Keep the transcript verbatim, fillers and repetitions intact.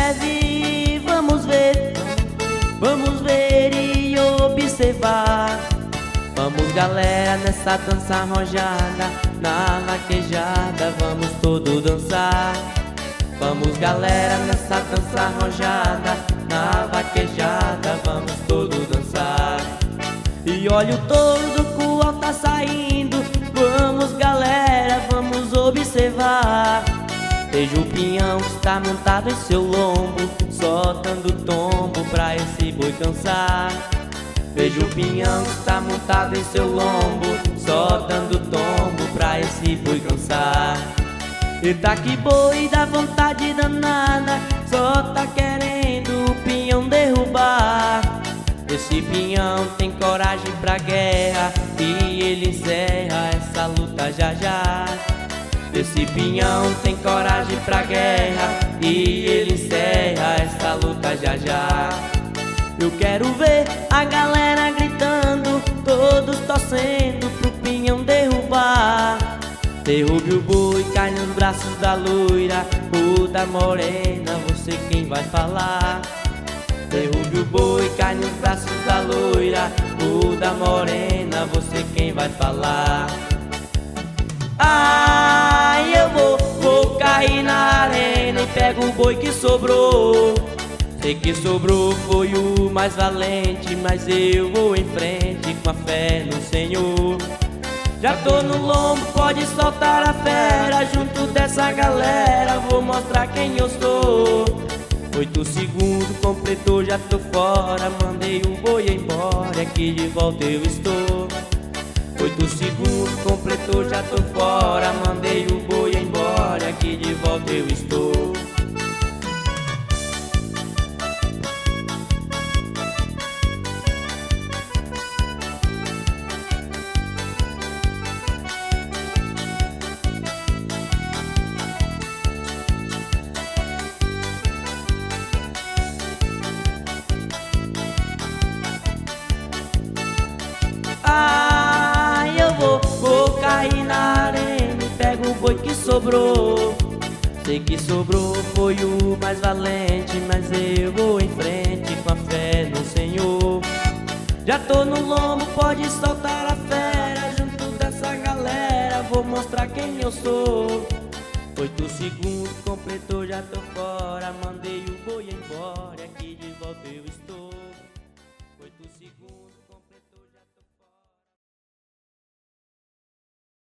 leve, vamos ver, vamos ver e observar. Vamos galera nessa dança arrojada, na vaquejada vamos todo dançar. Vamos galera nessa dança arrojada, na vaquejada vamos todo dançar. E olha o touro do curral tá saindo, vamos galera, vamos observar. Veja o pinhão que está montado em seu lombo, só dando tombo pra esse boi cansar. Veja o pinhão que está montado em seu lombo, só dando tombo pra esse boi cansar. Eita que boi dá vontade danada, só tá querendo o pinhão derrubar. Esse pinhão tem coragem pra guerra e ele encerra essa luta já já. Esse pinhão tem coragem pra guerra e ele encerra essa luta já já. Eu quero ver a galera gritando, todos torcendo pro pinhão derrubar. Derrube o boi, cai nos braços da loira, ou da morena, você quem vai falar. Derrube o boi, cai nos braços da loira, ou da morena, você quem vai falar. Ai, eu vou, vou cair na arena e pego o boi que sobrou. Sei que sobrou foi o mais valente, mas eu vou em frente com a fé no Senhor. Já tô no lombo, pode soltar a fera, junto dessa galera vou mostrar quem eu sou. Oito segundos completou, já tô fora, mandei o boi embora, aqui de volta eu estou. Oito segundos completou, já tô fora, mandei o boi embora, aqui de volta eu estou. Ai, eu vou, vou cair na arena e pego o boi que sobrou. Sei que sobrou foi o mais valente, mas eu vou em frente com a fé no Senhor. Já tô no lombo, pode soltar a fera, junto dessa galera vou mostrar quem eu sou. Oito segundos completou, já tô fora, mandei o boi embora.